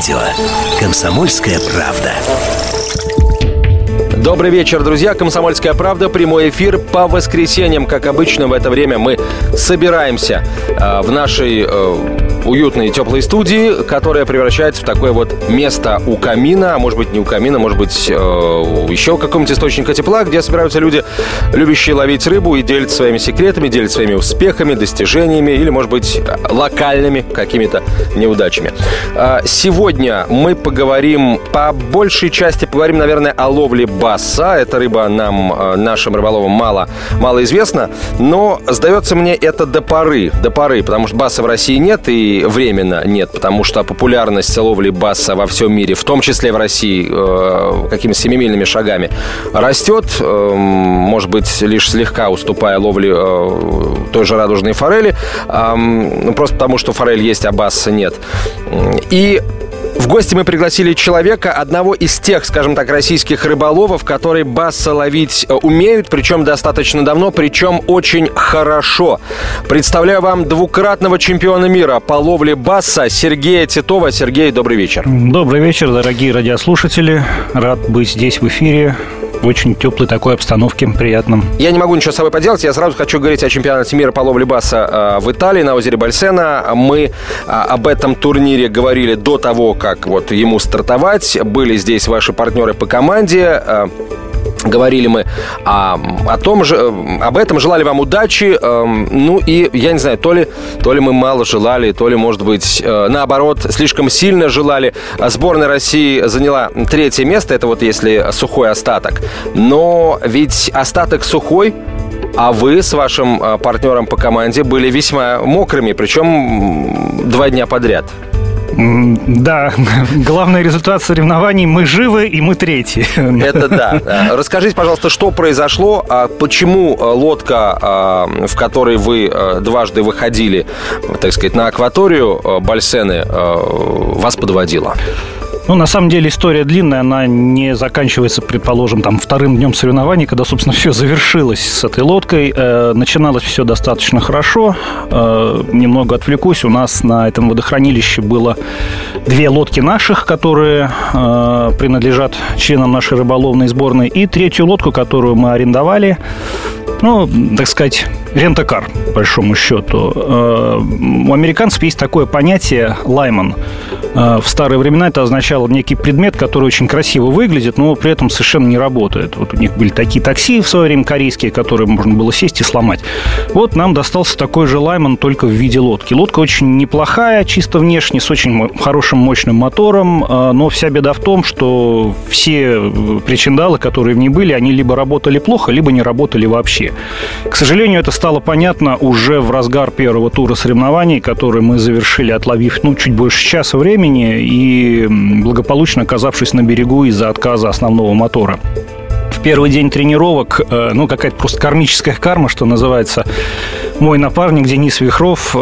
радио «Комсомольская правда». Добрый вечер, друзья. «Комсомольская правда». Прямой эфир по воскресеньям. Как обычно, в это время мы собираемся в нашей уютной теплой студии, которая превращается в такое вот место у камина. А может быть, не у камина, может быть, еще какого-нибудь источника тепла, где собираются люди, любящие ловить рыбу и делятся своими секретами, делятся своими успехами, достижениями или, может быть, локальными какими-то неудачами. Сегодня мы поговорим, по большей части поговорим, наверное, о ловле баса. Эта рыба нам, нашим рыболовам, мало известна, но, сдается мне, это до поры, потому что баса в России нет и временно нет, потому что популярность ловли баса во всем мире, в том числе в России, какими-то семимильными шагами растет, может быть, лишь слегка уступая ловле той же радужной форели, просто потому, что форель есть, а баса нет. И в гости мы пригласили человека, одного из тех, скажем так, российских рыболовов, которые баса ловить умеют, причем достаточно давно, причем очень хорошо. Представляю вам двукратного чемпиона мира по ловле баса Сергея Титова. Сергей, добрый вечер. Добрый вечер, дорогие радиослушатели. Рад быть здесь в эфире. В очень теплой такой обстановке, приятном. Я не могу ничего с собой поделать. Я сразу хочу говорить о чемпионате мира по ловле баса в Италии, на озере Больсена. Мы об этом турнире говорили до того, как вот ему стартовать. Были здесь ваши партнеры по команде. Говорили мы об этом, желали вам удачи. Ну и, я не знаю, то ли мы мало желали, то ли, может быть, наоборот, слишком сильно желали. Сборная России заняла 3-е место, это вот если сухой остаток. Но ведь остаток сухой, а вы с вашим партнером по команде были весьма мокрыми, причем 2 дня подряд. Да, главный результат соревнований: мы живы и мы 3-й. Это да. Расскажите, пожалуйста, что произошло, почему лодка, в которой вы дважды выходили, так сказать, на акваторию Больсены, вас подводила? Ну, на самом деле, история длинная, она не заканчивается, предположим, там, 2-м днем соревнований, когда, собственно, все завершилось с этой лодкой. Начиналось все достаточно хорошо. Немного отвлекусь. У нас на этом водохранилище было 2 лодки наших, которые принадлежат членам нашей рыболовной сборной, и 3-ю лодку, которую мы арендовали. Ну, так сказать, рент-а-кар, по большому счету. У американцев есть такое понятие «лайман». В старые времена это означало некий предмет, который очень красиво выглядит, но при этом совершенно не работает. Вот у них были такие такси в свое время корейские, которые можно было сесть и сломать. Вот нам достался такой же лайман, только в виде лодки. Лодка очень неплохая, чисто внешне, с очень хорошим мощным мотором, но вся беда в том, что все причиндалы, которые в ней были, они либо работали плохо, либо не работали вообще. К сожалению, это стало понятно уже в разгар первого тура соревнований, который мы завершили, отловив чуть больше часа времени и благополучно оказавшись на берегу из-за отказа основного мотора. В первый день тренировок, какая-то просто кармическая карма, что называется, мой напарник Денис Вихров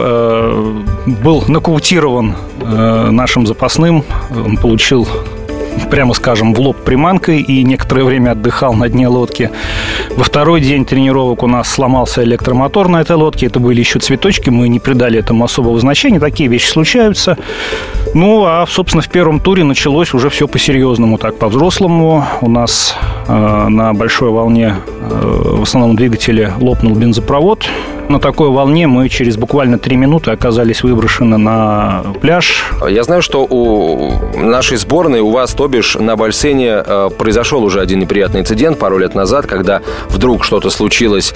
был нокаутирован нашим запасным. Он получил, прямо скажем, в лоб приманкой и некоторое время отдыхал на дне лодки. Во второй день тренировок у нас сломался электромотор на этой лодке. Это были еще цветочки, мы не придали этому особого значения. Такие вещи случаются. Ну, а, собственно, в первом туре началось уже все по-серьезному, так, по-взрослому. У нас на большой волне в основном двигателе лопнул бензопровод. На такой волне мы через буквально 3 минуты оказались выброшены на пляж. Я знаю, что у нашей сборной, у вас, то бишь, на Больсене произошел уже один неприятный инцидент пару лет назад, когда вдруг что-то случилось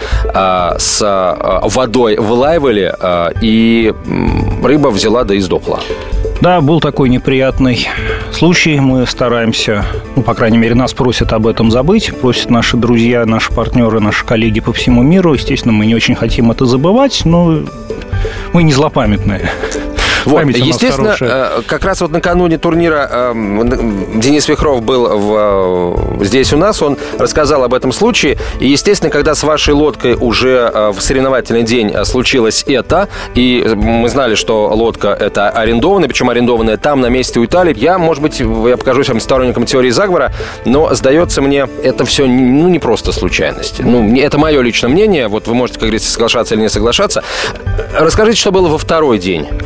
с водой в лайвеле, и рыба взяла да и сдохла. Да, был такой неприятный случай. Мы стараемся, по крайней мере, нас просят об этом забыть. Просят наши друзья, наши партнеры, наши коллеги по всему миру. Естественно, мы не очень хотим это забывать, но мы не злопамятные. Вот, естественно, как раз вот накануне турнира Денис Вихров был здесь у нас, он рассказал об этом случае. И, естественно, когда с вашей лодкой уже в соревновательный день случилось это, и мы знали, что лодка это арендованная, причем арендованная там, на месте у Италии. Я покажусь вам сторонником теории заговора, но, сдается мне, это все не просто случайность. Это мое личное мнение. Вот вы можете, как говорится, соглашаться или не соглашаться. Расскажите, что было во второй день. Кстати, рыба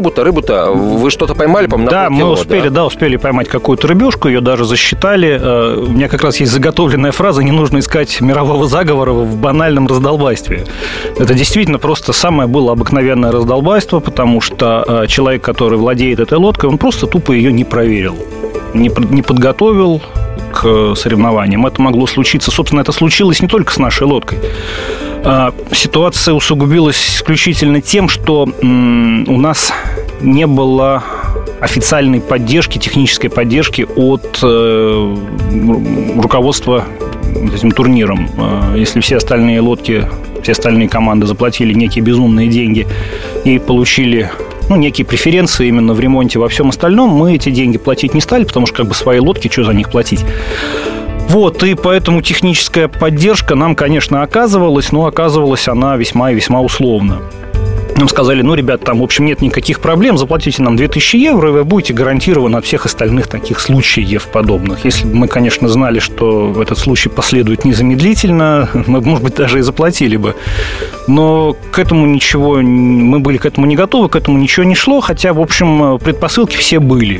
рыбу-то вы что-то поймали, по-моему, на полкило? Мы успели поймать какую-то рыбешку, ее даже засчитали. У меня как раз есть заготовленная фраза: не нужно искать мирового заговора в банальном раздолбайстве. Это действительно просто самое было обыкновенное раздолбайство, потому что человек, который владеет этой лодкой, он просто тупо ее не проверил, не подготовил к соревнованиям. Это могло случиться. Собственно, это случилось не только с нашей лодкой. Ситуация усугубилась исключительно тем, что у нас не было официальной поддержки, технической поддержки от руководства этим турниром. Если все остальные лодки, все остальные команды заплатили некие безумные деньги и получили некие преференции именно в ремонте, во всем остальном, мы эти деньги платить не стали, потому что свои лодки, что за них платить? И поэтому техническая поддержка нам, конечно, оказывалась, но оказывалась она весьма и весьма условно. Нам сказали: ребят, там, в общем, нет никаких проблем, заплатите нам 2000 евро, и вы будете гарантированы от всех остальных таких случаев подобных. Если бы мы, конечно, знали, что этот случай последует незамедлительно, мы, может быть, даже и заплатили бы. Но к этому мы были к этому не готовы, к этому ничего не шло, хотя, в общем, предпосылки все были.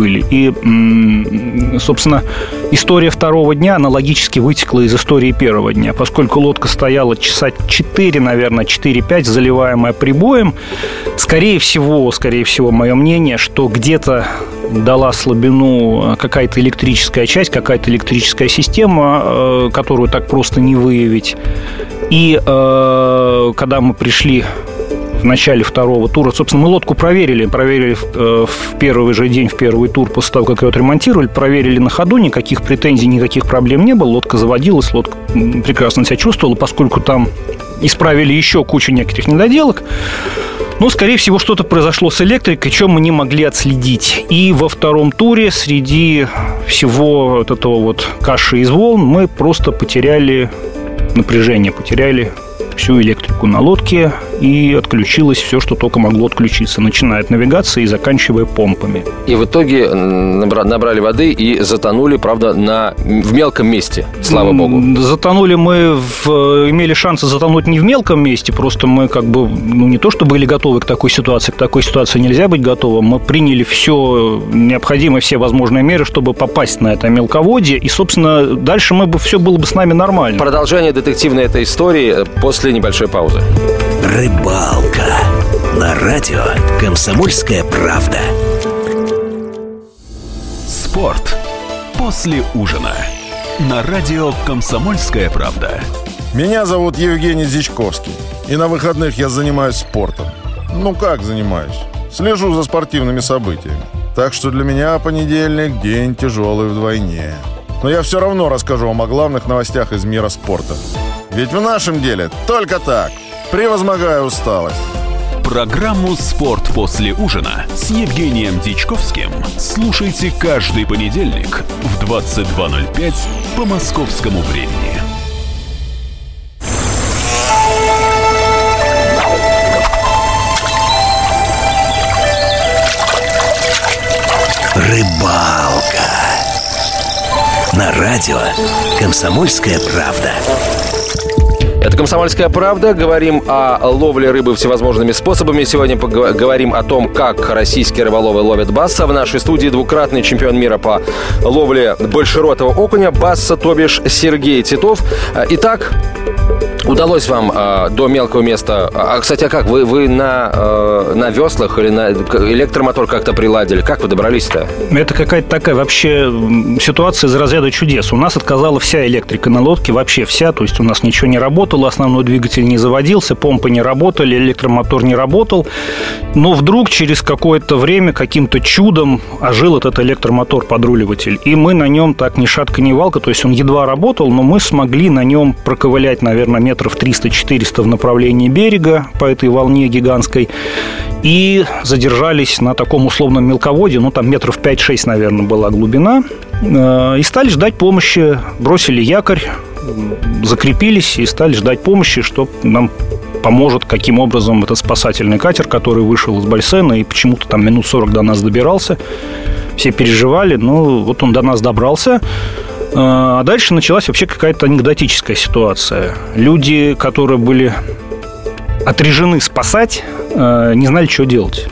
И, собственно, история второго дня аналогически вытекла из истории первого дня, поскольку лодка стояла часа 4, наверное, 4-5, заливаемая прибоем. Скорее всего, мое мнение, что где-то дала слабину какая-то электрическая часть, какая-то электрическая система, которую так просто не выявить. И когда мы пришли в начале второго тура, собственно, мы лодку проверили в первый же день, в первый тур, после того, как ее отремонтировали, проверили на ходу, никаких претензий, никаких проблем не было, лодка заводилась, лодка прекрасно себя чувствовала, поскольку там исправили еще кучу некоторых недоделок. Но, скорее всего, что-то произошло с электрикой, что мы не могли отследить. И во втором туре среди всего вот этого каши из волн мы просто потеряли напряжение, потеряли всю электрику на лодке, и отключилось все, что только могло отключиться, начиная от навигации и заканчивая помпами. И в итоге набрали воды и затонули, правда, в мелком месте, слава богу. Затонули мы, имели шансы затонуть не в мелком месте, просто мы не то, что были готовы к такой ситуации нельзя быть готовым, мы приняли все необходимое, все возможные меры, чтобы попасть на это мелководье, и, собственно, дальше все было бы с нами нормально. Продолжение детективной этой истории после небольшой паузы. Рыбалка на радио «Комсомольская правда». Спорт после ужина на радио «Комсомольская правда». Меня зовут Евгений Зичковский, и на выходных я занимаюсь спортом. Как занимаюсь? Слежу за спортивными событиями. Так что для меня понедельник – день тяжелый вдвойне. Но я все равно расскажу вам о главных новостях из мира спорта. Ведь в нашем деле только так, превозмогая усталость. Программу «Спорт после ужина» с Евгением Дичковским слушайте каждый понедельник в 22:05 по московскому времени. Рыбалка на радио «Комсомольская правда». Это «Комсомольская правда». Говорим о ловле рыбы всевозможными способами. Сегодня поговорим о том, как российские рыболовы ловят басса. В нашей студии двукратный чемпион мира по ловле большеротого окуня, басса, то бишь Сергей Титов. Итак, удалось вам до мелкого места... кстати, как? Вы на веслах или на электромотор как-то приладили? Как вы добрались-то? Это какая-то такая вообще ситуация из разряда чудес. У нас отказала вся электрика на лодке, вообще вся. То есть у нас ничего не работало, основной двигатель не заводился, помпы не работали, электромотор не работал. Но вдруг через какое-то время каким-то чудом ожил этот электромотор-подруливатель. И мы на нем так ни шатка, ни валка. То есть он едва работал, но мы смогли на нем проковылять, наверное, метров 300-400 в направлении берега по этой волне гигантской. И задержались на таком условном мелководье, там метров 5-6, наверное, была глубина. И стали ждать помощи. Бросили якорь, закрепились и стали ждать помощи, что нам поможет, каким образом этот спасательный катер, который вышел из бассейна и почему-то там минут 40 до нас добирался. Все переживали, вот он до нас добрался. А дальше началась вообще какая-то анекдотическая ситуация. Люди, которые были отряжены спасать, не знали, что делать.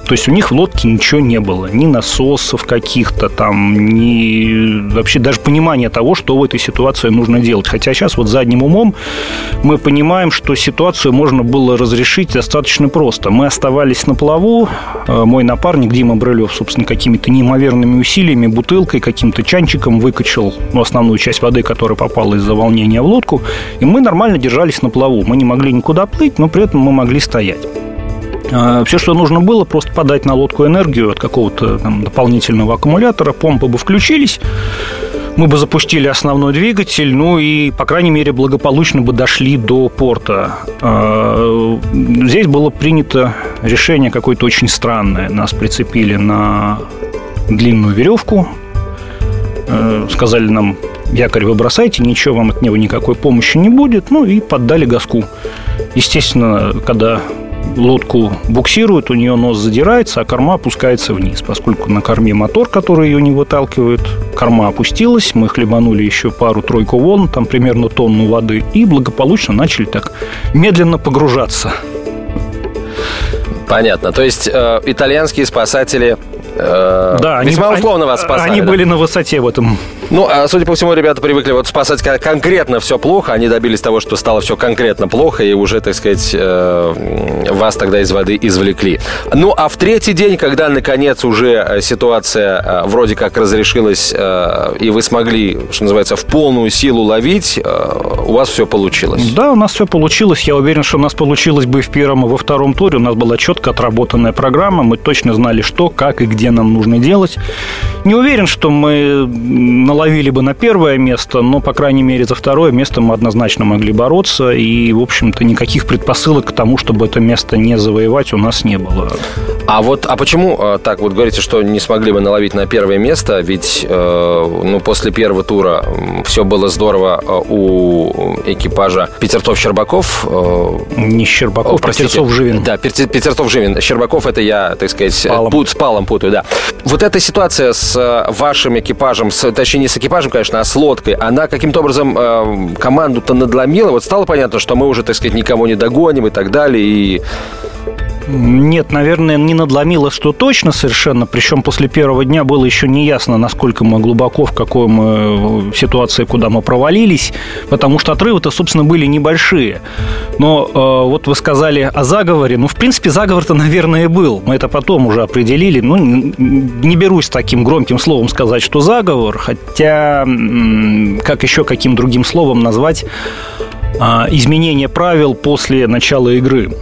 То есть у них в лодке ничего не было. Ни насосов каких-то там, ни вообще даже понимания того, что в этой ситуации нужно делать. Хотя сейчас вот задним умом мы понимаем, что ситуацию можно было разрешить достаточно просто. Мы оставались на плаву. Мой напарник Дима Брылев, собственно, какими-то неимоверными усилиями, бутылкой, каким-то чанчиком выкачал основную часть воды, которая попала из-за волнения в лодку. И мы нормально держались на плаву. Мы не могли никуда плыть, но при этом мы могли стоять. Все, что нужно было, просто подать на лодку энергию от какого-то там дополнительного аккумулятора, помпы бы включились, мы бы запустили основной двигатель, ну и, по крайней мере, благополучно бы дошли до порта. Здесь было принято решение какое-то очень странное. Нас прицепили на длинную веревку, сказали нам: якорь вы бросайте, ничего вам от него никакой помощи не будет, ну и поддали газку. Естественно, когда лодку буксирует, у нее нос задирается, а корма опускается вниз. Поскольку на корме мотор, который ее не выталкивает, корма опустилась, мы хлебанули еще пару-тройку волн, там примерно тонну воды, и благополучно начали так медленно погружаться. Понятно. То есть итальянские спасатели весьма условно вас спасали. Они были на высоте в этом. Ну, судя по всему, ребята привыкли вот спасать конкретно все плохо. Они добились того, что стало все конкретно плохо, и уже, так сказать, вас тогда из воды извлекли. Ну, а в третий день, когда, наконец, уже ситуация вроде как разрешилась, и вы смогли, что называется, в полную силу ловить, у вас все получилось? Да, у нас все получилось. Я уверен, что у нас получилось бы и в первом, и во втором туре. У нас была четко отработанная программа. Мы точно знали, что, как и где нам нужно делать. Не уверен, что мы наловили бы на первое место, но, по крайней мере, за второе место мы однозначно могли бороться. И, в общем-то, никаких предпосылок к тому, чтобы это место не завоевать, у нас не было. А почему так вот говорите, что не смогли бы наловить на первое место? Ведь после первого тура все было здорово у экипажа Петерцов-Щербаков. Не Щербаков, Петерцов-Живин. Да, Петерцов-Живин. Щербаков — это я, так сказать, с Палом путаю, да. Вот эта ситуация с вашим экипажем, точнее, не с экипажем, конечно, а с лодкой, она каким-то образом команду-то надломила? Вот стало понятно, что мы уже, так сказать, никого не догоним и так далее, и... Нет, наверное, не надломило, что точно совершенно. Причем после первого дня было еще не ясно, насколько мы глубоко, в какой мы ситуации, куда мы провалились, потому что отрывы-то, собственно, были небольшие. Но вот вы сказали о заговоре. Ну, в принципе, заговор-то, наверное, был. Мы это потом уже определили. Ну, не берусь таким громким словом сказать, что заговор, хотя как еще каким другим словом назвать изменение правил после начала игры?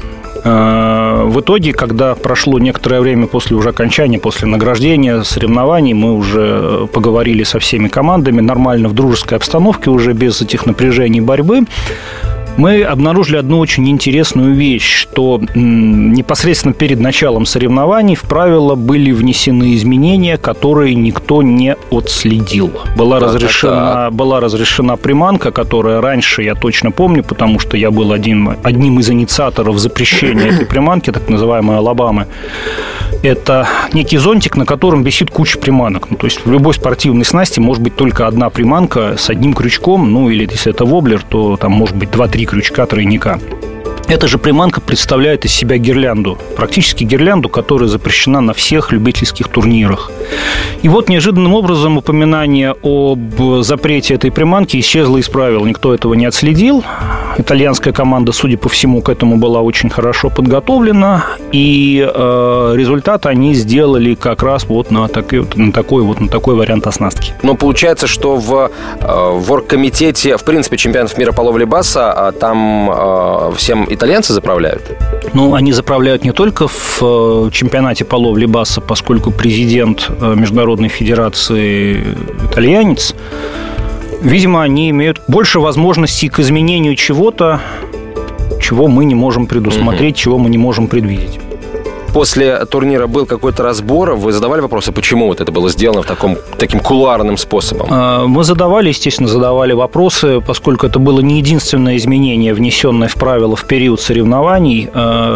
В итоге, когда прошло некоторое время после уже окончания, после награждения, соревнований, мы уже поговорили со всеми командами нормально, в дружеской обстановке, уже без этих напряжений борьбы. Мы обнаружили одну очень интересную вещь, что непосредственно перед началом соревнований в правила были внесены изменения, которые никто не отследил. Была разрешена приманка, которая раньше, я точно помню, потому что я был одним из инициаторов запрещения этой приманки, так называемой Алабамы. Это некий зонтик, на котором висит куча приманок. Ну, то есть в любой спортивной снасти может быть только одна приманка с одним крючком, ну или если это воблер, то там может быть 2-3 крючка тройника. Эта же приманка представляет из себя гирлянду, практически гирлянду, которая запрещена на всех любительских турнирах. И вот неожиданным образом упоминание об запрете этой приманки исчезло из правил. Никто этого не отследил. Итальянская команда, судя по всему, к этому была очень хорошо подготовлена. И результат они сделали как раз вот на такой вариант оснастки. Но получается, что в оргкомитете, в принципе, чемпионатов мира по ловле баса, там всем итальянцы заправляют? Ну, они заправляют не только в чемпионате по ловле баса, поскольку президент Международной Федерации итальянец. Видимо, они имеют больше возможностей к изменению чего-то, чего мы не можем предусмотреть, чего мы не можем предвидеть. После турнира был какой-то разбор. Вы задавали вопросы, почему вот это было сделано таким кулуарным способом? Мы задавали вопросы, поскольку это было не единственное изменение, внесенное в правила в период соревнований.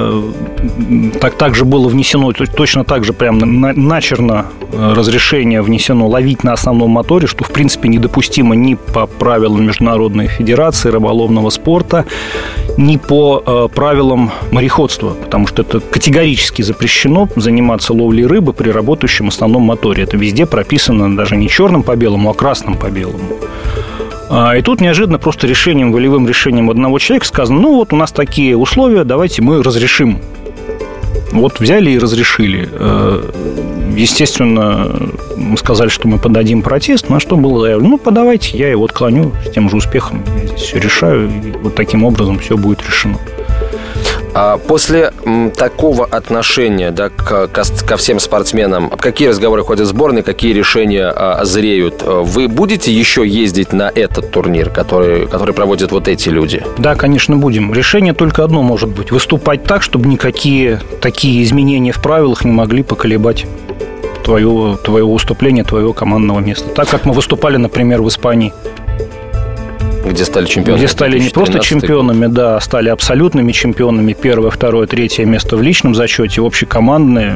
Также было внесено, точно так же прям начерно разрешение внесено ловить на основном моторе, что, в принципе, недопустимо ни по правилам Международной Федерации рыболовного спорта, ни по правилам мореходства, потому что это категорически категорически запрещено заниматься ловлей рыбы при работающем основном моторе. Это везде прописано даже не черным по белому, а красным по белому. И тут неожиданно просто волевым решением одного человека сказано: ну вот у нас такие условия, давайте мы разрешим. Вот взяли и разрешили. Естественно, мы сказали, что мы подадим протест, на что было заявлено: ну, подавайте, я его отклоню с тем же успехом. Я здесь все решаю, и вот таким образом все будет решено. После такого отношения, да, ко всем спортсменам, какие разговоры ходят в сборной, какие решения зреют? Вы будете еще ездить на этот турнир, который проводят вот эти люди? Да, конечно, будем. Решение только одно может быть: выступать так, чтобы никакие такие изменения в правилах не могли поколебать твоего выступления, твоего командного места. Так как мы выступали, например, в Испании. Где стали чемпионами. Где стали не просто чемпионами, да, стали абсолютными чемпионами. 1, 2, 3 место в личном зачете, общекомандное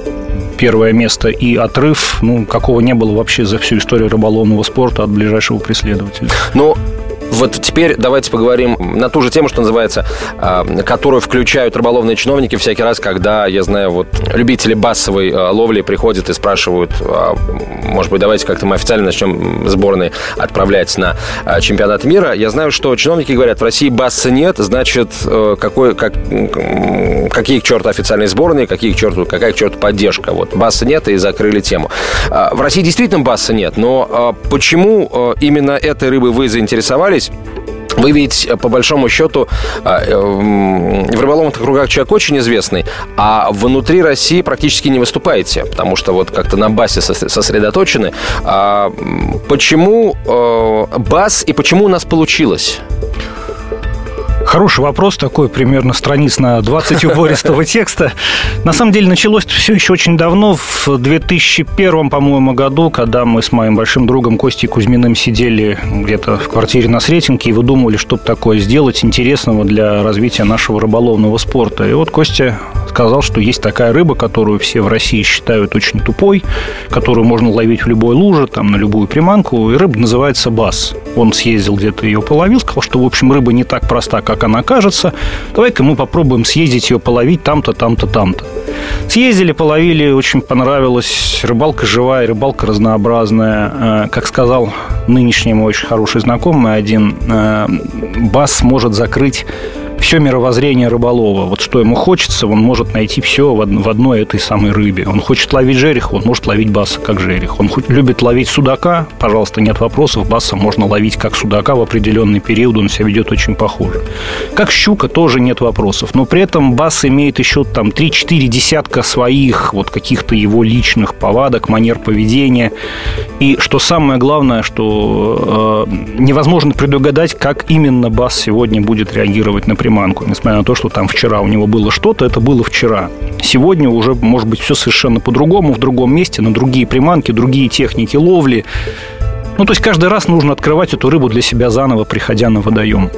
1 место и отрыв, какого не было вообще за всю историю рыболовного спорта от ближайшего преследователя. Вот теперь давайте поговорим на ту же тему, что называется, которую включают рыболовные чиновники всякий раз, когда, я знаю, вот любители бассовой ловли приходят и спрашивают: может быть, давайте как-то мы официально начнем сборные отправлять на чемпионат мира. Я знаю, что чиновники говорят: в России басса нет, значит, какие к черту официальные сборные, какая к черту поддержка. Вот басса нет, и закрыли тему. В России действительно басса нет, но почему именно этой рыбой вы заинтересовались? Вы ведь, по большому счету, в рыболовных кругах человек очень известный, а внутри России практически не выступаете, потому что вот как-то на бассе сосредоточены. Почему бас и почему у нас получилось? Хороший вопрос, такой примерно страниц на 20 убористого текста. На самом деле началось все еще очень давно, в 2001, по-моему, году, когда мы с моим большим другом Костей Кузьминым сидели где-то в квартире на Сретенке и выдумывали, что такое сделать интересного для развития нашего рыболовного спорта. И вот Костя сказал, что есть такая рыба, которую все в России считают очень тупой, которую можно ловить в любой луже, там, на любую приманку, и рыба называется бас. Он съездил где-то, ее половил, сказал, что, в общем, рыба не так проста, как она кажется. Давай-ка мы попробуем съездить ее половить там-то, там-то, там-то. Съездили, половили, очень понравилось. Рыбалка живая, рыбалка разнообразная. Как сказал нынешний мой очень хороший знакомый один, бас может закрыть все мировоззрение рыболова. Вот что ему хочется, он может найти все в одной этой самой рыбе. Он хочет ловить жереха, он может ловить баса как жерех. Он любит ловить судака, пожалуйста, нет вопросов, баса можно ловить как судака в определенный период, он себя ведет очень похоже. Как щука тоже нет вопросов, но при этом бас имеет еще там 3-4 десятка своих вот каких-то его личных повадок, манер поведения. И что самое главное, что невозможно предугадать, как именно бас сегодня будет реагировать на приманку. Несмотря на то, что там вчера у него было что-то, это было вчера. Сегодня уже может быть все совершенно по-другому, в другом месте, на другие приманки, другие техники ловли. То есть каждый раз нужно открывать эту рыбу для себя заново, приходя на водоем.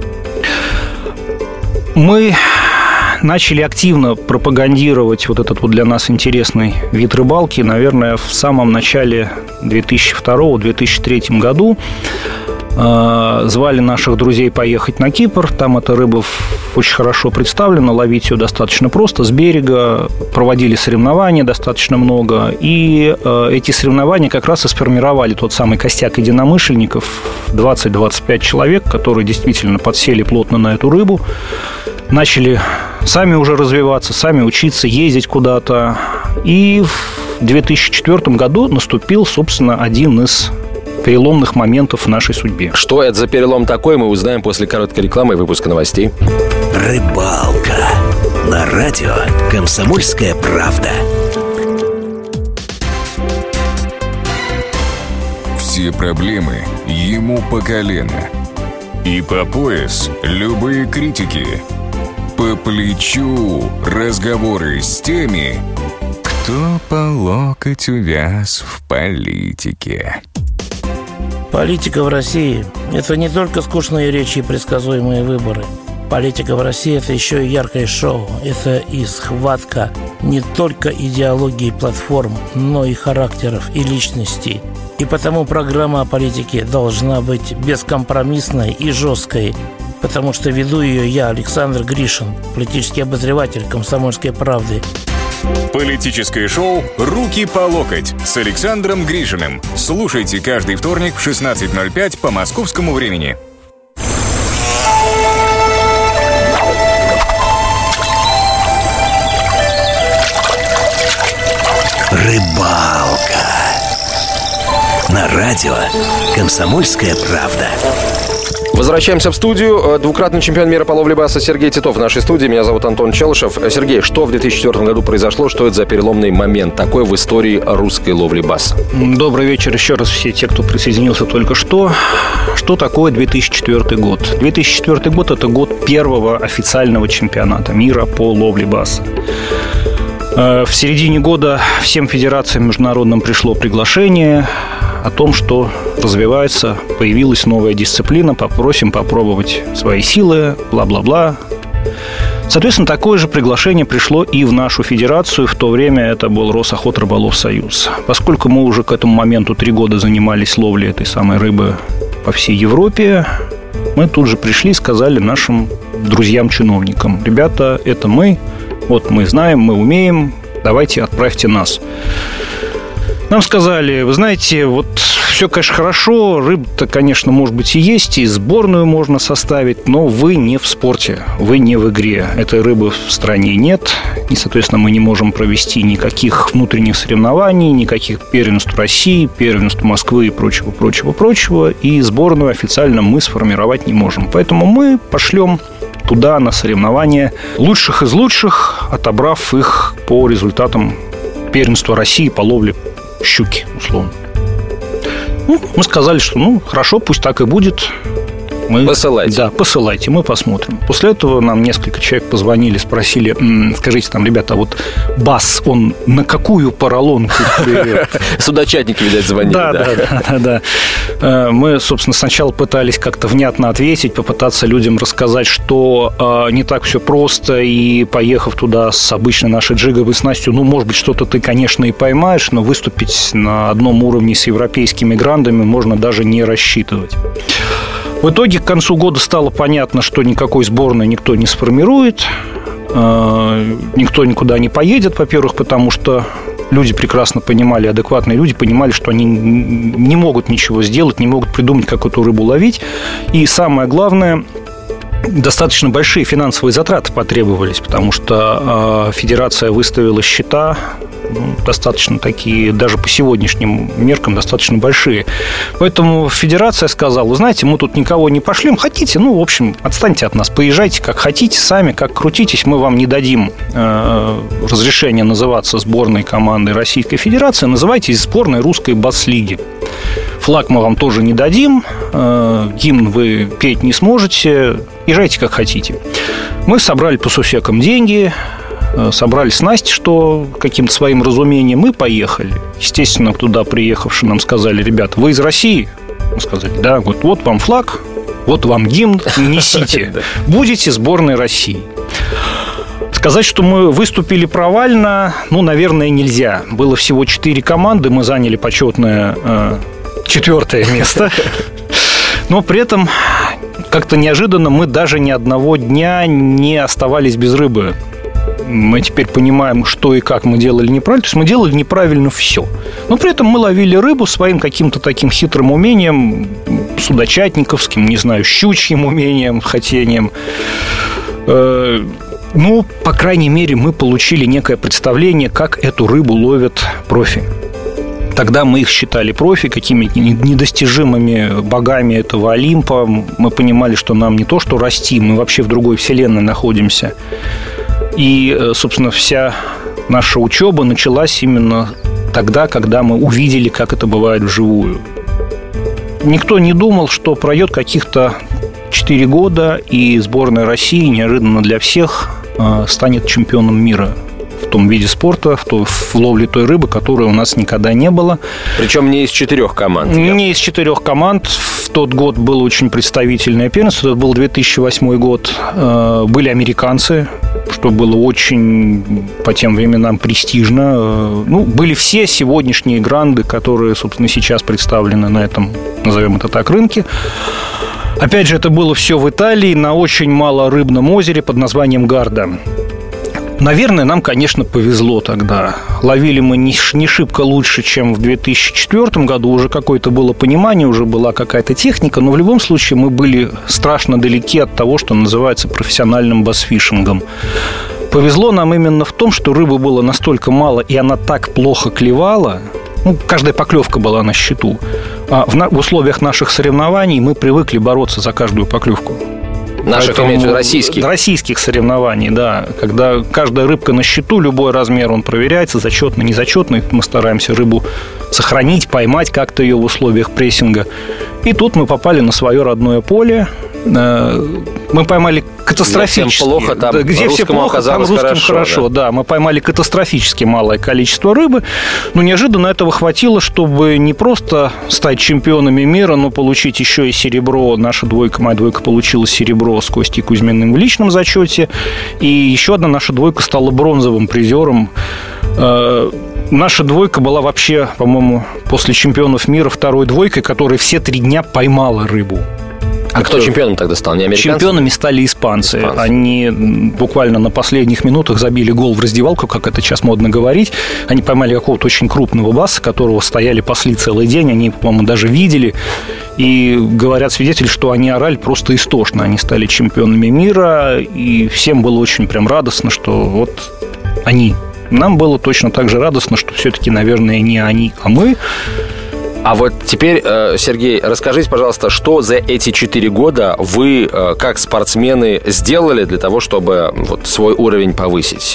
Мы начали активно пропагандировать вот этот вот для нас интересный вид рыбалки, наверное, в самом начале 2002-2003 году. Звали наших друзей поехать на Кипр. Там эта рыба очень хорошо представлена, ловить ее достаточно просто с берега. Проводили соревнования достаточно много. И эти соревнования как раз и сформировали тот самый костяк единомышленников, 20-25 человек, которые действительно подсели плотно на эту рыбу. Начали сами уже развиваться, сами учиться, ездить куда-то. И в 2004 году наступил, собственно, один из переломных моментов в нашей судьбе. Что это за перелом такой, мы узнаем после короткой рекламы и выпуска новостей. Рыбалка на радио «Комсомольская правда». Все проблемы ему по колено. И по пояс любые критики. По плечу разговоры с теми, кто по локоть увяз в политике. Политика в России – это не только скучные речи и предсказуемые выборы. Политика в России – это еще и яркое шоу. Это и схватка не только идеологии платформ, но и характеров и личностей. И потому программа о политике должна быть бескомпромиссной и жесткой, потому что веду ее я, Александр Гришин, политический обозреватель «Комсомольской правды». Политическое шоу «Руки по локоть» с Александром Гришиным. Слушайте каждый вторник в 16:05 по московскому времени. Рыбалка. На радио «Комсомольская правда». Возвращаемся в студию. Двукратный чемпион мира по ловле баса Сергей Титов в нашей студии. Меня зовут Антон Челышев. Сергей, что в 2004 году произошло? Что это за переломный момент такой в истории русской ловли баса? Добрый вечер еще раз все те, кто присоединился только что. Что такое 2004 год? 2004 год – это год первого официального чемпионата мира по ловле баса. В середине года всем федерациям международным пришло приглашение о том, что развивается, появилась новая дисциплина, попросим попробовать свои силы, бла-бла-бла. Соответственно, такое же приглашение пришло и в нашу федерацию. В то время это был Росохотрыболовсоюз. Поскольку мы уже к этому моменту 3 года занимались ловлей этой самой рыбы по всей Европе, мы тут же пришли и сказали нашим друзьям-чиновникам: ребята, это мы, вот мы знаем, мы умеем, давайте отправьте нас. Нам сказали: вы знаете, вот все, конечно, хорошо, рыба-то, конечно, может быть и есть, и сборную можно составить, но вы не в спорте, вы не в игре. Этой рыбы в стране нет, и, соответственно, мы не можем провести никаких внутренних соревнований, никаких первенств России, первенств Москвы и прочего, и сборную официально мы сформировать не можем. Поэтому мы пошлем туда на соревнования лучших из лучших, отобрав их по результатам первенства России по ловле щуки, условно. Мы сказали, что хорошо, пусть так и будет. Посылайте. Да, посылайте, мы посмотрим. После этого нам несколько человек позвонили, спросили: скажите, ребята, вот бас, он на какую поролонку? Судочатники, видать, звонили. Да. Мы, собственно, сначала пытались как-то внятно ответить, попытаться людям рассказать, что не так все просто, и поехав туда с обычной нашей джиговой снастью, может быть, что-то ты, конечно, и поймаешь, но выступить на одном уровне с европейскими грандами можно даже не рассчитывать. В итоге к концу года стало понятно, что никакой сборной никто не сформирует, никто никуда не поедет, во-первых, потому что люди прекрасно понимали, адекватные люди понимали, что они не могут ничего сделать, не могут придумать, как эту рыбу ловить. И самое главное, достаточно большие финансовые затраты потребовались, потому что федерация выставила счета достаточно такие, даже по сегодняшним меркам, достаточно большие. Поэтому федерация сказала: вы знаете, мы тут никого не пошлем, хотите, в общем, отстаньте от нас, поезжайте как хотите сами, как крутитесь, мы вам не дадим разрешения называться сборной командой Российской Федерации, называйтесь сборной Русской Бас-лиги. Флаг мы вам тоже не дадим, гимн вы петь не сможете, езжайте как хотите. Мы собрали по сусекам деньги, собрали снасти, что каким-то своим разумением, мы поехали. Естественно, туда приехавшие нам сказали: ребята, вы из России? Мы сказали: да, вот вам флаг, вот вам гимн, несите, будете сборной России. Сказать, что мы выступили провально, наверное, нельзя. Было всего 4 команды, мы заняли почетное 4-е место. Но при этом как-то неожиданно мы даже ни одного дня не оставались без рыбы. Мы теперь понимаем, что и как мы делали неправильно. То есть мы делали неправильно все. Но при этом мы ловили рыбу своим каким-то таким хитрым умением, судочатниковским, не знаю, щучьим умением, хотением. По крайней мере, мы получили некое представление, как эту рыбу ловят профи. Тогда мы их считали профи, какими-то недостижимыми богами этого Олимпа. Мы понимали, что нам не то что расти, мы вообще в другой вселенной находимся. И, собственно, вся наша учеба началась именно тогда, когда мы увидели, как это бывает вживую. Никто не думал, что пройдет каких-то 4 года, и сборная России неожиданно для всех станет чемпионом мира в том виде спорта, в ловле той рыбы, которой у нас никогда не было. Причем не из 4 команд. Не из 4 команд. В тот год было очень представительное первенство. Это был 2008 год. Были американцы, что было очень по тем временам престижно. Были все сегодняшние гранды, которые, собственно, сейчас представлены на этом, назовем это так, рынке. Опять же, это было все в Италии, на очень малорыбном озере под названием Гарда. Наверное, нам, конечно, повезло тогда. Ловили мы не шибко лучше, чем в 2004 году. Уже какое-то было понимание, уже была какая-то техника. Но в любом случае мы были страшно далеки от того, что называется профессиональным басфишингом. Повезло нам именно в том, что рыбы было настолько мало, и она так плохо клевала. Каждая поклевка была на счету. А в условиях наших соревнований мы привыкли бороться за каждую поклевку. Наших, имеется в виду, российских? Российских соревнований, да. Когда каждая рыбка на счету, любой размер, он проверяется, зачетный, незачетный. Мы стараемся рыбу сохранить, поймать как-то ее в условиях прессинга. И тут мы попали на свое родное поле. Мы поймали катастрофически. Где всем плохо, там где все плохо, там русским хорошо. Да, мы поймали катастрофически малое количество рыбы. Но неожиданно этого хватило, чтобы не просто стать чемпионами мира, но получить еще и серебро. Наша двойка, моя двойка, получила серебро с Костей Кузьминым в личном зачете. И еще одна наша двойка стала бронзовым призером. Наша двойка была вообще, по-моему, после чемпионов мира второй двойкой, которая все 3 дня поймала рыбу. А кто чемпионом тогда стал? Не американцы? Чемпионами стали испанцы. Они буквально на последних минутах забили гол в раздевалку, как это сейчас модно говорить. Они поймали какого-то очень крупного баса, которого стояли, пасли целый день. Они, по-моему, даже видели. И говорят свидетели, что они орали просто истошно. Они стали чемпионами мира. И всем было очень прям радостно, что вот они. Нам было точно так же радостно, что все-таки, наверное, не они, а мы. А вот теперь, Сергей, расскажите, пожалуйста, что за эти 4 года вы, как спортсмены, сделали для того, чтобы вот свой уровень повысить?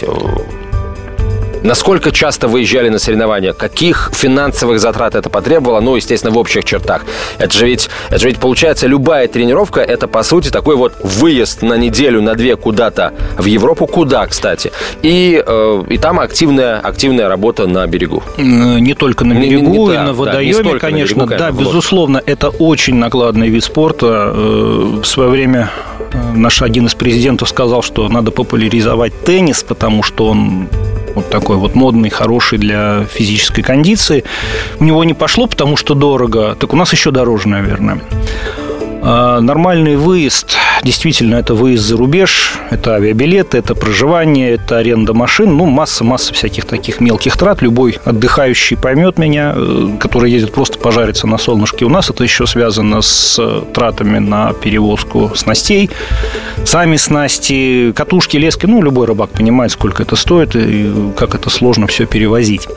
Насколько часто выезжали на соревнования? Каких финансовых затрат это потребовало? Ну, естественно, в общих чертах. Это же ведь получается, любая тренировка, это, по сути, такой вот выезд на неделю, на 2 куда-то в Европу. Куда, кстати? И там активная работа на берегу. Не только на берегу, и на водоеме, конечно. Да, безусловно, это очень накладный вид спорта. В свое время наш один из президентов сказал, что надо популяризовать теннис, потому что он вот такой вот модный, хороший для физической кондиции. У него не пошло, потому что дорого. Так у нас еще дороже, наверное. Нормальный выезд, действительно, это выезд за рубеж, это авиабилеты, это проживание, это аренда машин, масса всяких таких мелких трат. Любой отдыхающий поймет меня, который ездит просто пожариться на солнышке. У нас это еще связано с тратами на перевозку снастей. Сами снасти, катушки, лески, любой рыбак понимает, сколько это стоит и как это сложно все перевозить.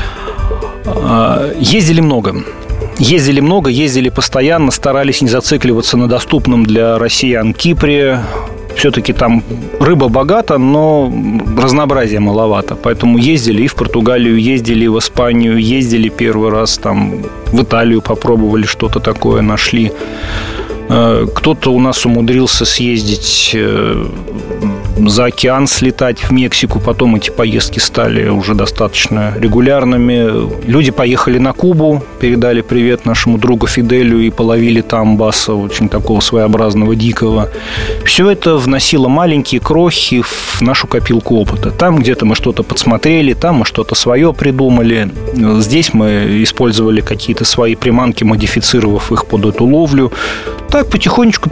Ездили много, ездили постоянно, старались не зацикливаться на доступном для россиян Кипре. Все-таки там рыба богата, но разнообразия маловато. Поэтому ездили и в Португалию, ездили и в Испанию, ездили первый раз там в Италию, попробовали что-то такое, нашли. Кто-то у нас умудрился съездить за океан, слетать в Мексику. Потом эти поездки стали уже достаточно регулярными. Люди поехали на Кубу, передали привет нашему другу Фиделю и половили там баса, очень такого своеобразного, дикого. Все это вносило маленькие крохи в нашу копилку опыта. Там где-то мы что-то подсмотрели, там мы что-то свое придумали. Здесь мы использовали какие-то свои приманки, модифицировав их под эту ловлю. Так потихонечку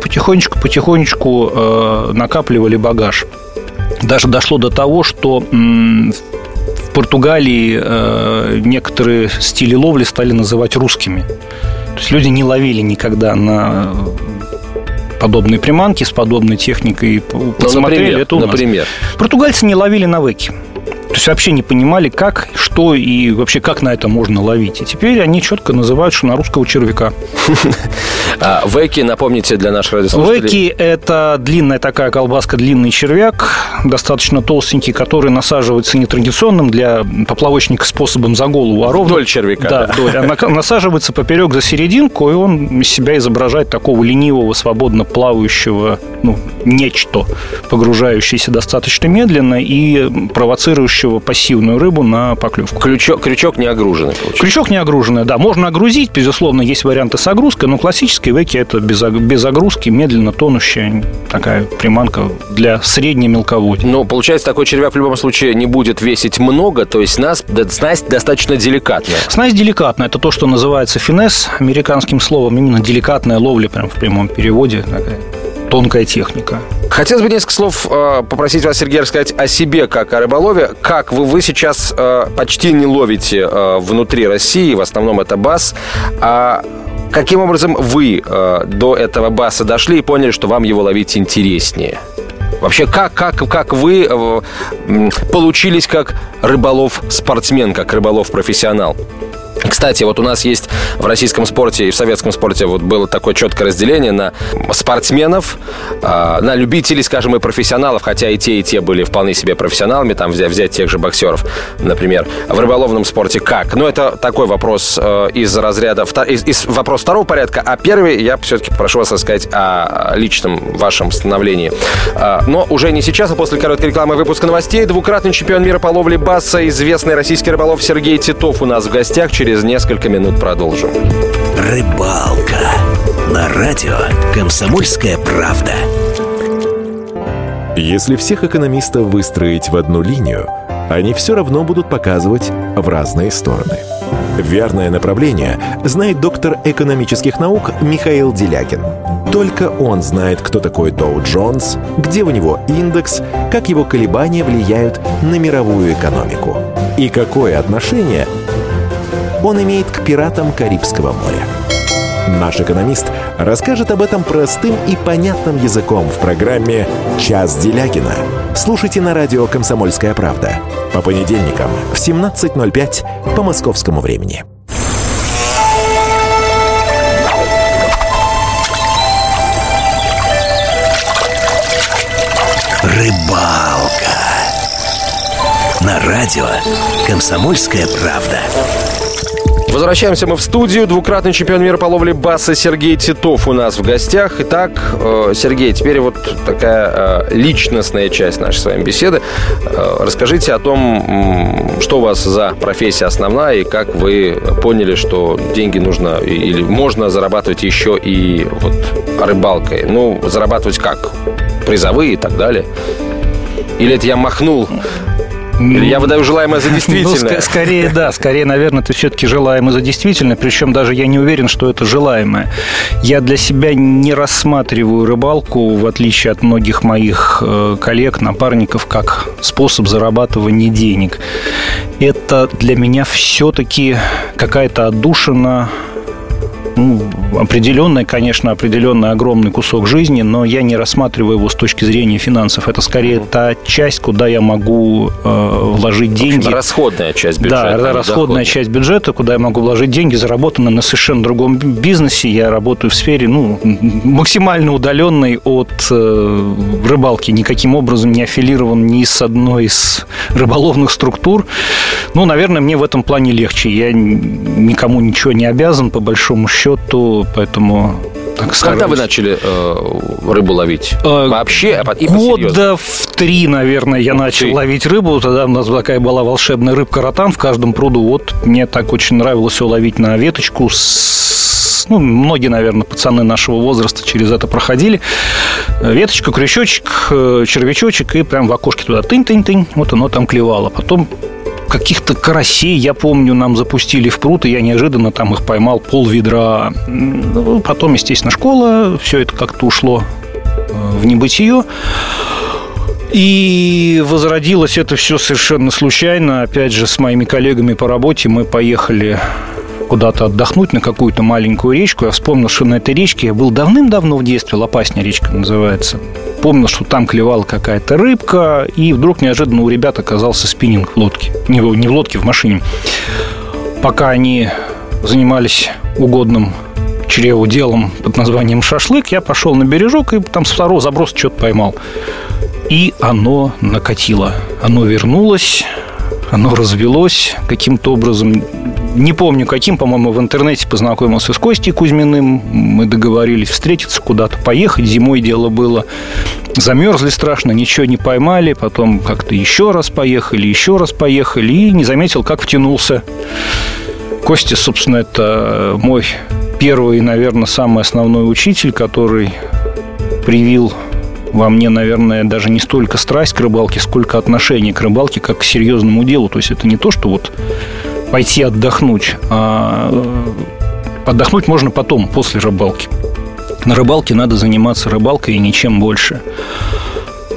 накапливали багаж. Даже дошло до того, что в Португалии некоторые стили ловли стали называть русскими. То есть люди не ловили никогда на подобные приманки с подобной техникой. Посмотрели, это у нас. Например? Португальцы не ловили на веки. То есть вообще не понимали, как, что и вообще как на это можно ловить. И теперь они четко называют, что на русского червяка. Веки, напомните для наших радиослушателей. Веки – это длинная такая колбаска, длинный червяк, достаточно толстенький, который насаживается нетрадиционным для поплавочника способом за голову, а ровно вдоль червяка. Да, вдоль. Насаживается поперек за серединку, и он из себя изображает такого ленивого, свободно плавающего, нечто, погружающееся достаточно медленно и провоцирующего пассивную рыбу на поклевку. Крючок не огруженный, получается. Крючок не огруженный, да. Можно огрузить, безусловно, есть варианты с огрузкой, но классические веки – это без огрузки, медленно тонущая такая приманка для средней мелководья. Но, получается, такой червяк в любом случае не будет весить много, то есть снасть достаточно деликатная. Снасть деликатная – это то, что называется финесс, американским словом, именно деликатная ловля, прям в прямом переводе, такая тонкая техника. Хотелось бы несколько слов попросить вас, Сергей, рассказать о себе, как о рыболове. Как вы сейчас почти не ловите внутри России, в основном это бас. А каким образом вы до этого баса дошли и поняли, что вам его ловить интереснее? Вообще, как вы получились как рыболов-спортсмен, как рыболов-профессионал? Кстати, вот у нас есть в российском спорте и в советском спорте вот было такое четкое разделение на спортсменов, на любителей, скажем, и профессионалов, хотя и те были вполне себе профессионалами, там взять тех же боксеров, например. В рыболовном спорте как? Но это такой вопрос из разряда, вопрос второго порядка, а первый я все-таки прошу вас рассказать о личном вашем становлении. Но уже не сейчас, а после короткой рекламы и выпуска новостей. Двукратный чемпион мира по ловле баса, известный российский рыболов Сергей Титов у нас в гостях. Через несколько минут продолжим. Рыбалка на радио «Комсомольская правда». Если всех экономистов выстроить в одну линию, они все равно будут показывать в разные стороны. Верное направление знает доктор экономических наук Михаил Делякин. Только он знает, кто такой Доу Джонс, где у него индекс, как его колебания влияют на мировую экономику и какое отношение он имеет к пиратам Карибского моря. Наш экономист расскажет об этом простым и понятным языком в программе «Час Делякина». Слушайте на радио «Комсомольская правда» по понедельникам в 17:05 по московскому времени. Рыбалка на радио «Комсомольская правда». Возвращаемся мы в студию. Двукратный чемпион мира по ловле баса Сергей Титов у нас в гостях. Итак, Сергей, теперь вот такая личностная часть нашей с вами беседы. Расскажите о том, что у вас за профессия основная и как вы поняли, что деньги нужно или можно зарабатывать еще и вот рыбалкой. Ну, зарабатывать как? Призовые и так далее. Или это я махнул? Или я выдаю желаемое за действительное? Скорее, наверное, это все-таки желаемое за действительное. Причем даже я не уверен, что это желаемое. Я для себя не рассматриваю рыбалку, в отличие от многих моих коллег, напарников, как способ зарабатывания денег. Это для меня все-таки какая-то отдушина. Определенный, конечно, определенный огромный кусок жизни, но я не рассматриваю его с точки зрения финансов. Это скорее та часть, куда я могу вложить деньги. В общем, расходная часть бюджета. Да, расходная часть бюджета, куда я могу вложить деньги, заработанные на совершенно другом бизнесе. Я работаю в сфере, максимально удаленной от рыбалки. Никаким образом не аффилирован ни с одной из рыболовных структур. Наверное, мне в этом плане легче. Я никому ничего не обязан, по большому счету, поэтому... Когда вы начали рыбу ловить? Вообще? И года в 3, наверное, я начал ловить рыбу. Тогда у нас такая была волшебная рыбка-ротан в каждом пруду. Вот мне так очень нравилось ее ловить на веточку. Многие, наверное, пацаны нашего возраста через это проходили. Веточка, крючочек, червячочек, и прям в окошке туда тынь-тынь-тынь. Вот оно там клевало. Потом каких-то карасей, я помню, нам запустили в пруд, и я неожиданно там их поймал пол-ведра. Потом, естественно, школа, все это как-то ушло в небытие. И возродилось это все совершенно случайно. Опять же, с моими коллегами по работе мы поехали куда-то отдохнуть на какую-то маленькую речку. Я вспомнил, что на этой речке я был давным-давно в детстве. Лопасня речка называется. Помнил, что там клевала какая-то рыбка. И вдруг неожиданно у ребят оказался спиннинг в лодке. Не в лодке, в машине. Пока они занимались угодным чреву делом под названием шашлык, я пошел на бережок и там с второго заброса что-то поймал. И оно накатило. Оно вернулось. Оно развелось каким-то образом. Не помню каким, по-моему, в интернете познакомился с Костей Кузьминым. Мы договорились встретиться, куда-то поехать. Зимой дело было. Замерзли страшно, ничего не поймали. Потом как-то еще раз поехали. И не заметил, как втянулся. Костя, собственно, это мой первый, наверное, самый основной учитель, который привил во мне, наверное, даже не столько страсть к рыбалке, сколько отношение к рыбалке как к серьезному делу. То есть это не то, что вот пойти отдохнуть, а отдохнуть можно потом, после рыбалки. На рыбалке надо заниматься рыбалкой и ничем больше.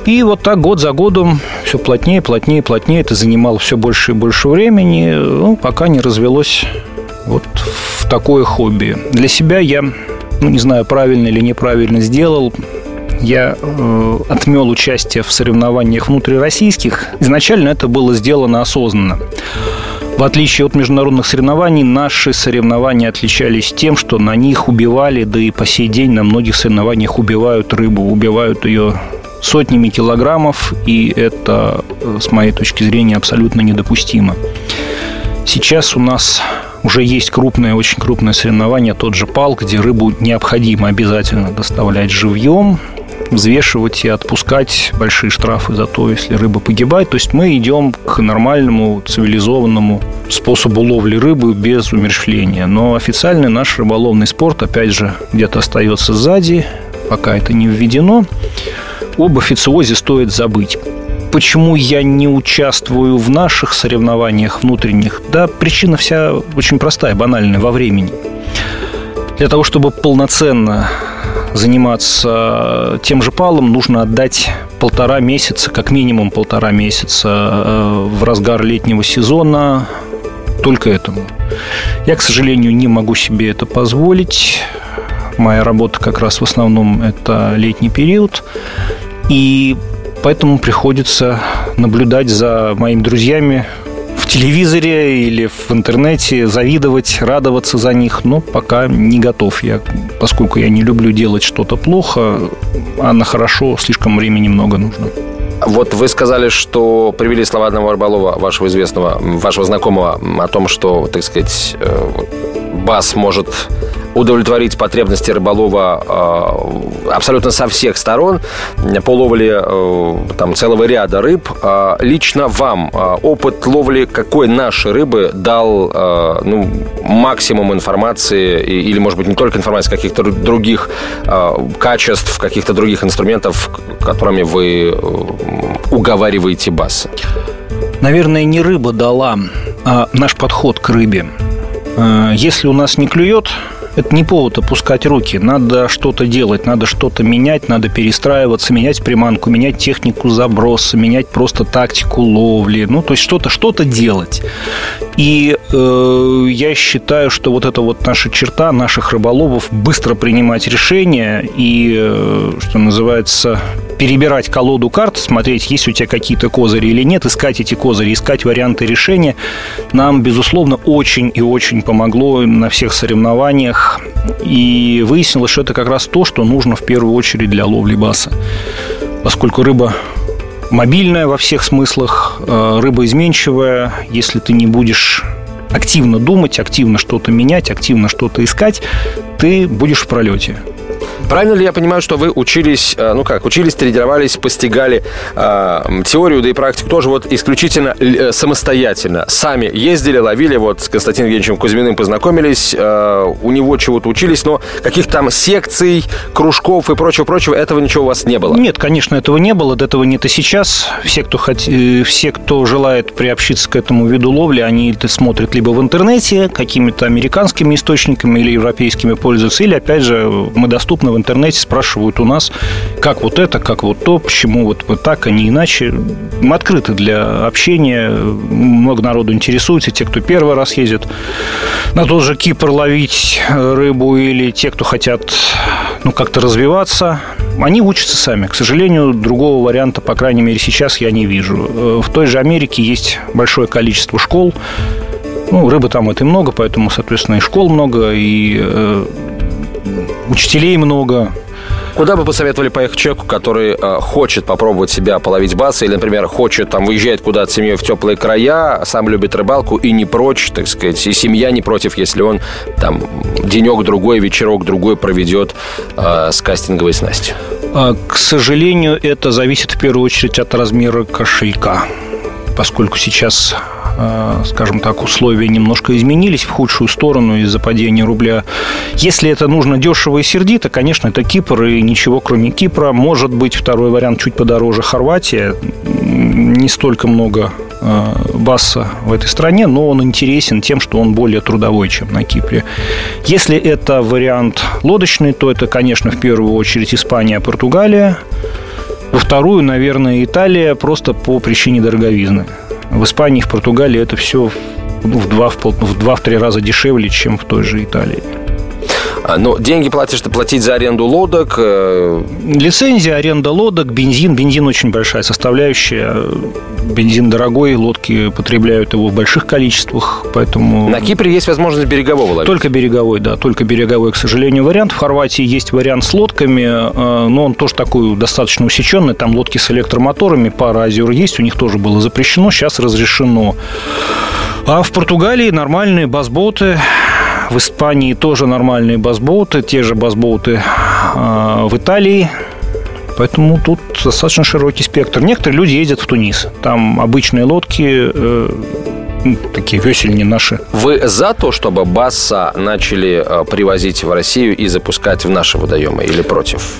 И вот так год за годом все плотнее, плотнее, плотнее. Это занимало все больше и больше времени, пока не развелось вот в такое хобби. Для себя я, не знаю, правильно или неправильно сделал, я отмел участие в соревнованиях внутрироссийских. Изначально это было сделано осознанно. В отличие от международных соревнований, наши соревнования отличались тем, что на них убивали, да и по сей день на многих соревнованиях убивают рыбу, убивают ее сотнями килограммов, и это, с моей точки зрения, абсолютно недопустимо. Сейчас у нас уже есть крупное, очень крупное соревнование, тот же ПАЛ, где рыбу необходимо обязательно доставлять живьем, взвешивать и отпускать, большие штрафы за то, если рыба погибает. То есть мы идем к нормальному, цивилизованному способу ловли рыбы без умерщвления. Но официальный наш рыболовный спорт, опять же, где-то остается сзади, пока это не введено. Об официозе стоит забыть. Почему я не участвую в наших соревнованиях внутренних? Да, причина вся очень простая, банальная, во времени. Для того, чтобы полноценно заниматься тем же ПАЛом, нужно отдать 1,5 месяца, как минимум 1,5 месяца в разгар летнего сезона только этому. Я, к сожалению, не могу себе это позволить. Моя работа как раз в основном это летний период. И поэтому приходится наблюдать за моими друзьями в телевизоре или в интернете, завидовать, радоваться за них, но пока не готов. Поскольку я не люблю делать что-то плохо, а на хорошо слишком времени много нужно. Вот вы сказали, что привели слова одного рыболова, вашего известного, вашего знакомого, о том, что, так сказать, БАС может удовлетворить потребности рыболова абсолютно со всех сторон по ловле там целого ряда рыб. Лично вам опыт ловли какой нашей рыбы дал максимум информации или, может быть, не только информации, каких-то других качеств, каких-то других инструментов, которыми вы уговариваете БАС? Наверное, не рыба дала, а наш подход к рыбе. Если у нас не клюет, это не повод опускать руки. Надо что-то делать, надо что-то менять, надо перестраиваться, менять приманку, менять технику заброса, менять просто тактику ловли. То есть что-то делать. И я считаю, что вот это вот наша черта наших рыболовов — быстро принимать решения и, что называется, перебирать колоду карт, смотреть, есть у тебя какие-то козыри или нет, искать эти козыри, искать варианты решения. Нам, безусловно, очень и очень помогло на всех соревнованиях. И выяснилось, что это как раз то, что нужно в первую очередь для ловли баса. Поскольку рыба мобильная во всех смыслах, рыба изменчивая, если ты не будешь активно думать, активно что-то менять, активно что-то искать, ты будешь в пролете. Правильно ли я понимаю, что вы учились, тренировались, постигали теорию, да и практику тоже вот исключительно самостоятельно? Сами ездили, ловили, вот с Константином Евгеньевичем Кузьминым познакомились, у него чего-то учились, но каких-то там секций, кружков и прочего, этого ничего у вас не было? Нет, конечно, этого не было, до этого нет и сейчас. Все, кто желает приобщиться к этому виду ловли, они это смотрят либо в интернете, какими-то американскими источниками или европейскими пользуются, или, опять же, мы доступны в интернете, спрашивают у нас, как вот это, как вот то, почему вот так, а не иначе. Мы открыты для общения, много народу интересуется, те, кто первый раз ездит на тот же Кипр ловить рыбу, или те, кто хотят как-то развиваться, они учатся сами. К сожалению, другого варианта, по крайней мере, сейчас я не вижу. В той же Америке есть большое количество школ. Рыбы там это много, поэтому, соответственно, и школ много, и учителей много. Куда бы посоветовали поехать человеку, который хочет попробовать себя половить баса, или, например, хочет выезжать куда-то с семьей в теплые края, сам любит рыбалку и не прочь, так сказать, и семья не против, если он там денек-другой, вечерок-другой проведет с кастинговой снастью? К сожалению, это зависит в первую очередь от размера кошелька, поскольку сейчас, скажем так, условия немножко изменились в худшую сторону из-за падения рубля. Если это нужно дешево и сердито, конечно, это Кипр, и ничего кроме Кипра. Может быть, второй вариант чуть подороже — Хорватия. Не столько много баса в этой стране, но он интересен тем, что он более трудовой, чем на Кипре. Если это вариант лодочный, то это, конечно, в первую очередь Испания, Португалия. Во вторую, наверное, Италия, просто по причине дороговизны. В Испании, в Португалии это все в 2-3 раза дешевле, чем в той же Италии. Но деньги платить за аренду лодок? Лицензия, аренда лодок, бензин. Бензин очень большая составляющая. Бензин дорогой, лодки потребляют его в больших количествах, поэтому... На Кипре есть возможность берегового ловить? Только береговой, да, только береговой, к сожалению, вариант. В Хорватии есть вариант с лодками, но он тоже такой достаточно усеченный. Там лодки с электромоторами, пара озер есть, у них тоже было запрещено, сейчас разрешено. А в Португалии нормальные басботы. В Испании тоже нормальные басботы, те же басботы в Италии. Поэтому тут достаточно широкий спектр. Некоторые люди ездят в Тунис. Там обычные лодки, такие весельни наши. Вы за то, чтобы басса начали привозить в Россию и запускать в наши водоемы, или против?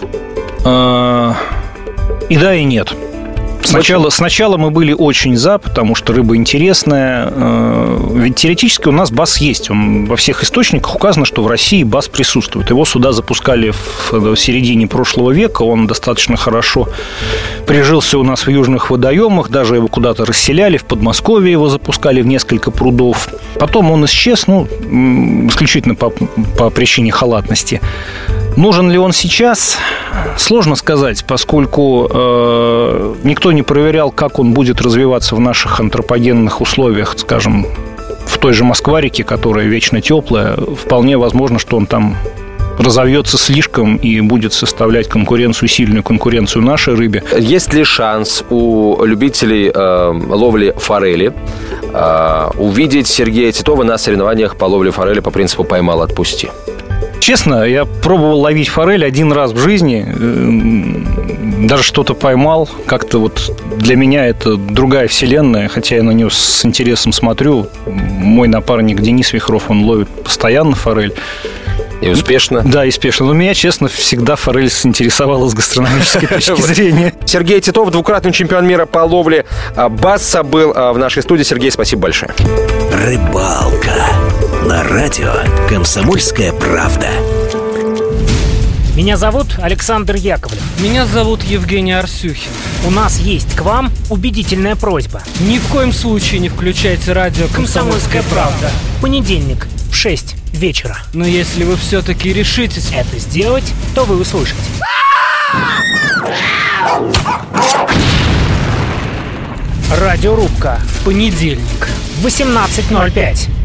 И да, и нет. Сначала мы были очень за, потому что рыба интересная. Ведь теоретически у нас бас есть. Во всех источниках указано, что в России бас присутствует. Его сюда запускали в середине прошлого века. Он достаточно хорошо прижился у нас в южных водоемах. Даже его куда-то расселяли. В Подмосковье его запускали в несколько прудов. Потом он исчез, исключительно по причине халатности. Нужен ли он сейчас? Сложно сказать, поскольку никто не проверял, как он будет развиваться в наших антропогенных условиях, скажем, в той же Москва-реке, которая вечно теплая. Вполне возможно, что он там разовьется слишком и будет составлять сильную конкуренцию нашей рыбе. Есть ли шанс у любителей ловли форели увидеть Сергея Титова на соревнованиях по ловле форели по принципу «поймал, отпусти»? Честно, я пробовал ловить форель один раз в жизни, даже что-то поймал. Как-то для меня это другая вселенная, хотя я на нее с интересом смотрю. Мой напарник Денис Вихров, он ловит постоянно форель. И успешно? Да, успешно. Но меня, честно, всегда форель заинтересовала с гастрономической точки зрения. Сергей Титов, двукратный чемпион мира по ловле басса, был в нашей студии. Сергей, спасибо большое. Рыбалка на радио «Комсомольская правда». Меня зовут Александр Яковлев. Меня зовут Евгений Арсюхин. У нас есть к вам убедительная просьба. Ни в коем случае не включайте радио «Комсомольская правда». В понедельник в 6 вечера. Но если вы все-таки решитесь это сделать, то вы услышите. Радиорубка. В понедельник. В 18:05.